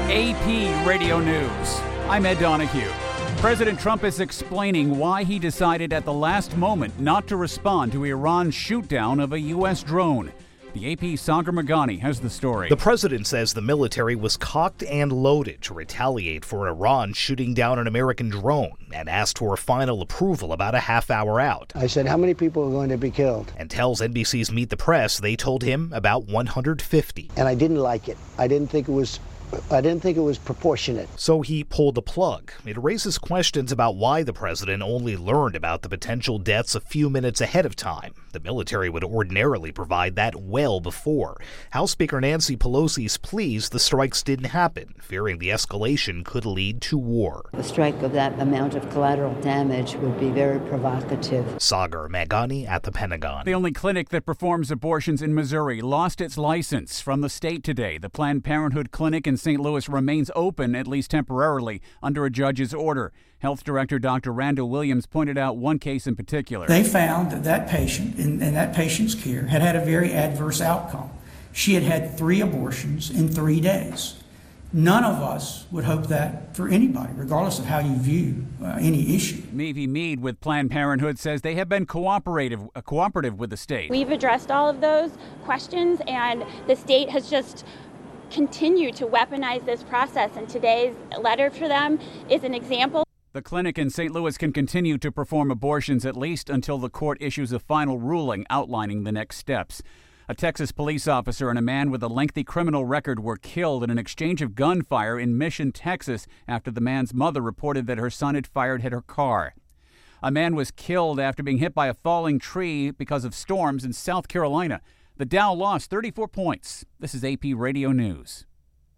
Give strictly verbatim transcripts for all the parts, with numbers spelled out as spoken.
A P Radio News. I'm Ed Donahue. President Trump is explaining why he decided at the last moment not to respond to Iran's shoot-down of a U S drone. The A P's Sagar Meghani has the story. The president says the military was cocked and loaded to retaliate for Iran shooting down an American drone and asked for final approval about a half hour out. I said, how many people are going to be killed? And tells N B C's Meet the Press they told him about one hundred fifty. And I didn't like it. I didn't think it was I didn't think it was proportionate. So he pulled the plug. It raises questions about why the president only learned about the potential deaths a few minutes ahead of time. The military would ordinarily provide that well before. House Speaker Nancy Pelosi's pleas the strikes didn't happen, fearing the escalation could lead to war. A strike of that amount of collateral damage would be very provocative. Sagar Meghani at the Pentagon. The only clinic that performs abortions in Missouri lost its license from the state today. The Planned Parenthood clinic in Saint Louis remains open, at least temporarily, under a judge's order. Health Director Doctor Randall Williams pointed out one case in particular. They found that that patient in, in that patient's care had had a very adverse outcome. She had had three abortions in three days. None of us would hope that for anybody, regardless of how you view uh, any issue. Mavie Mead with Planned Parenthood says they have been cooperative, uh, cooperative with the state. We've addressed all of those questions, and the state has just continue to weaponize this process, and today's letter for them is an example. The clinic in Saint Louis can continue to perform abortions at least until the court issues a final ruling outlining the next steps. A Texas police officer and a man with a lengthy criminal record were killed in an exchange of gunfire in Mission, Texas, after the man's mother reported that her son had fired at her car. A man was killed after being hit by a falling tree because of storms in South Carolina. The Dow lost thirty-four points. This is A P Radio News.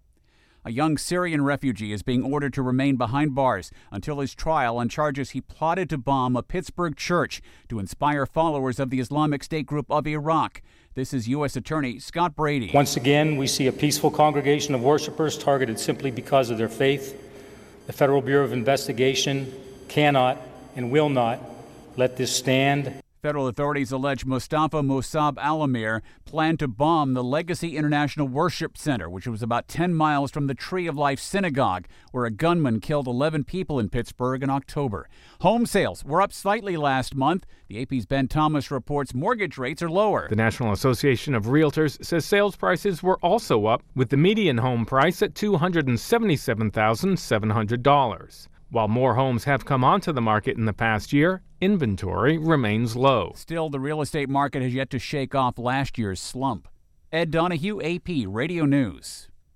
A young Syrian refugee is being ordered to remain behind bars until his trial on charges he plotted to bomb a Pittsburgh church to inspire followers of the Islamic State group of Iraq. This is U S Attorney Scott Brady. Once again, we see a peaceful congregation of worshipers targeted simply because of their faith. The Federal Bureau of Investigation cannot and will not let this stand. Federal authorities allege Mustafa Musab Al-Amir planned to bomb the Legacy International Worship Center, which was about ten miles from the Tree of Life Synagogue, where a gunman killed eleven people in Pittsburgh in October. Home sales were up slightly last month. The A P's Ben Thomas reports mortgage rates are lower. The National Association of Realtors says sales prices were also up, with the median home price at two hundred seventy-seven thousand seven hundred dollars. While more homes have come onto the market in the past year, inventory remains low. Still, the real estate market has yet to shake off last year's slump. Ed Donahue, A P Radio News.